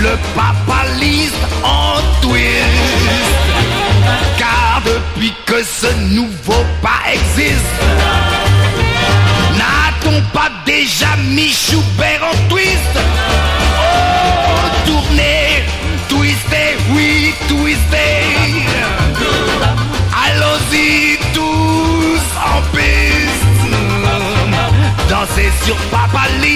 le papaliste en twist. Car depuis que ce nouveau pas existe, n'a-t-on pas déjà mis Schubert en twist? Oh, tournez, twistez, oui, twistez. Allons-y tous en piste. Dansez sur papaliste.